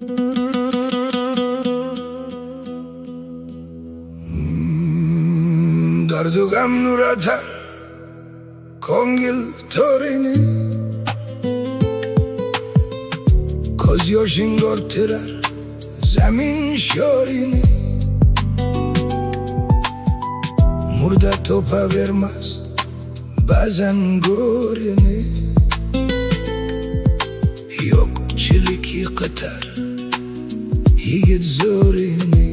Dardu gam nur atar ko'ngil to'rini, ko'z yoshing orttirar zamin sho'rini. Murda topavermas ba'zan go'rini, yo'qchilik yiqitar yigit zo'rini.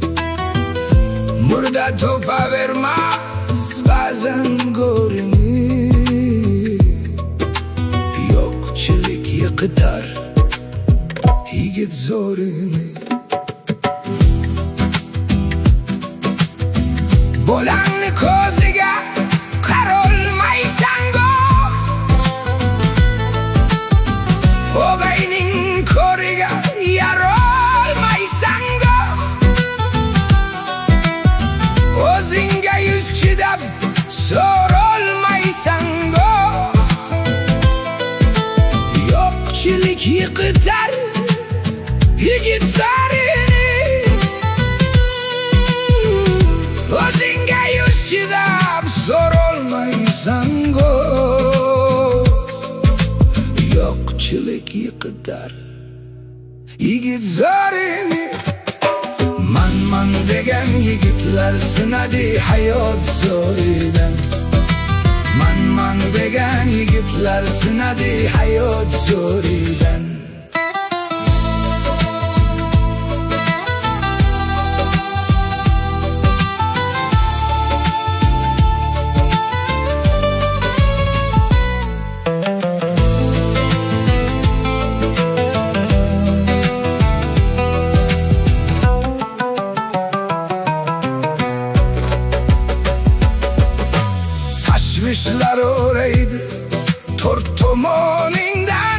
Murda topavermas ba'zan go'rini, yo'qchilik yiqitar yigit zo'rini. Bolangni ko'ziga qarolmaysan goh, o'g'ayning ko'riga yarolmaysan goh. O'zingga yuz chidab so'rolmaysan goh, yo'qchilik yiqitar yigit zo'rini. O'zingga yuz chidab so'rolmaysan goh, yo'qchilik yiqitar yigit zo'rini. Man degan yigitlar sinadi hayot zo'ridan. Man degan yigitlar sinadi hayot zo'ridan. Tashvishlar o'raydi to'rt tomoningdan,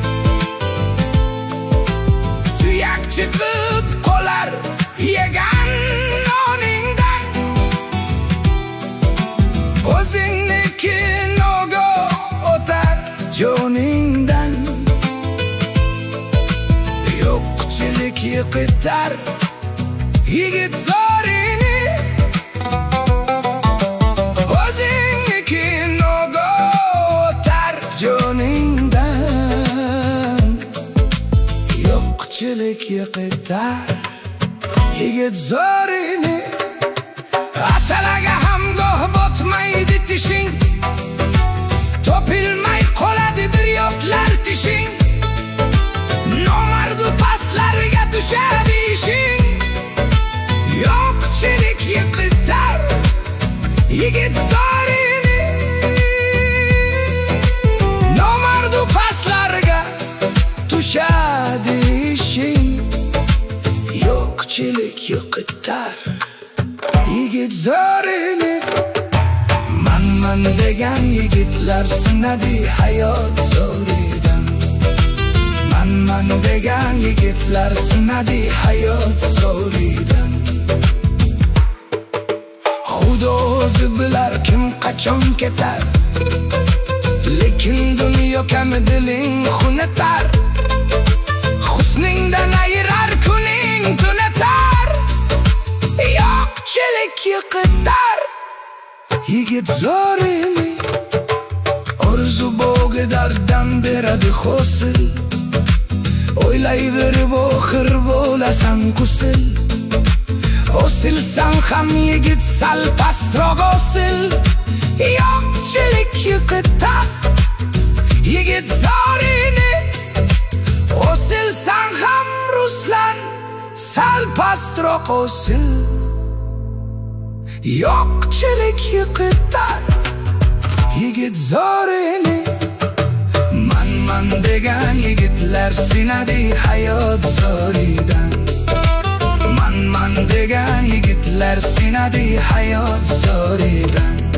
suyak chiqib qolar yegan noningdan. O'zingniki nogoh o'tar joningdan, yo'qchilik yiqitar yigit zo'rini. O'zingniki nogoh o'tar joningdan, yo'qchilik yiqitar yigit zo'rini. Atalaga ham goh botmaydi tishing, topilmay qoladi bir yo'qlar tishing. Nomardu pastlarga tushadi ishing, yo'qchilik yiqitar yigit zo'rini. Nomardu pastlarga tushadi ishing, yo'qchilik yiqitar yigit zo'rini. Man degan yigitlar sinadi hayot zo'ridan. Man degan yigitlar sinadi hayot zo'ridan. Xudo o'zi bilar kim qachon ketar, lekin dunyo kam diling xunatar. Husningdan ayirar kuning tunatar, yo'qchilik yiqitar yigit zo'rini. Orzu bo'g'idardan beradi hosil, o'ylayverib oxir bo'lasan kusil. Osilsan ham yigit sal pastroq osil, yo'qchilik yiqitar yigit zo'rini. Osilsan ham Ruslan sal pastroq osil, yo'qchilik yiqitar yigit zo'rini. Man degan yigitlar sinadi hayot zo'ridan. Man degan yigitlar sinadi hayot zo'ridan.